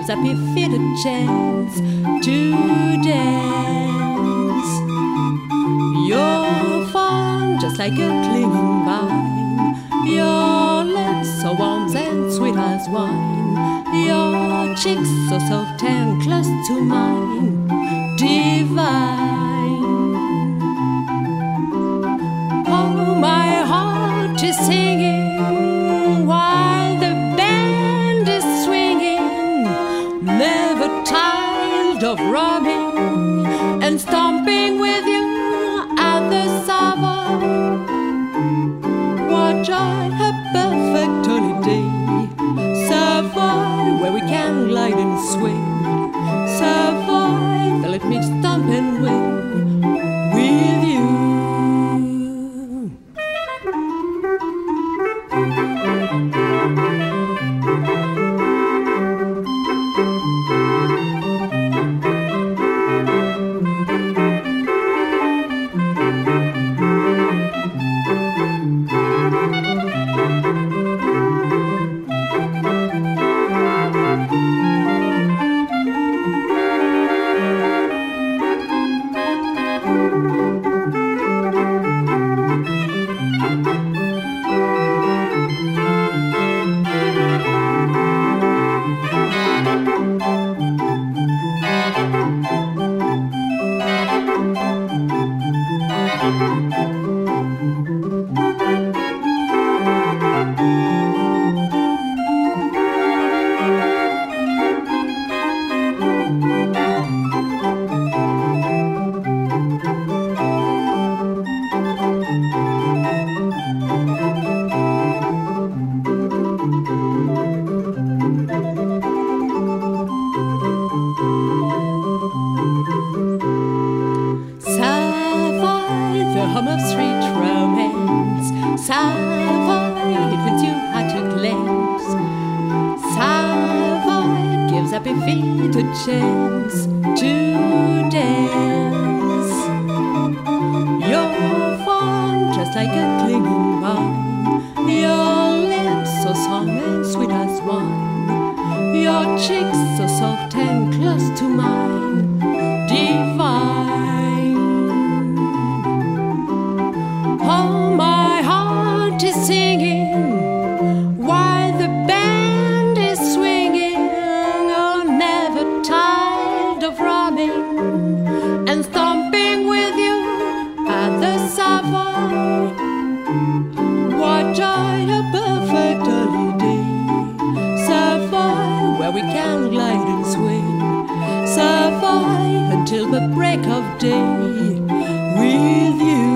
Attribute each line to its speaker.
Speaker 1: gives happy feet a chance to dance. You're fun, just like a clinging vine. Your lips so warm and sweet as wine. Your cheeks so soft and close to mine. Divine. Oh, my heart is singing while the band is swinging, never tired of robbing and stomping with you at the Savoy. What joy, a perfect holiday. Savoy, where we can glide and swing. Savoy, let me stomp and wing with you. Home of street romance. Savoy, it wins you at a glance. Savoy gives happy feet a chance to dance. You're fun, just like a clinging vine. Your lips so soft and sweet as wine. Your cheeks so soft and close to mine. Divine. Oh, my heart is singing while the band is swinging. Oh, never tired of robbing and stomping with you at the Savoy. What joy, a perfect holiday. Savoy, where we can glide and swing. Savoy, until the break of day with you.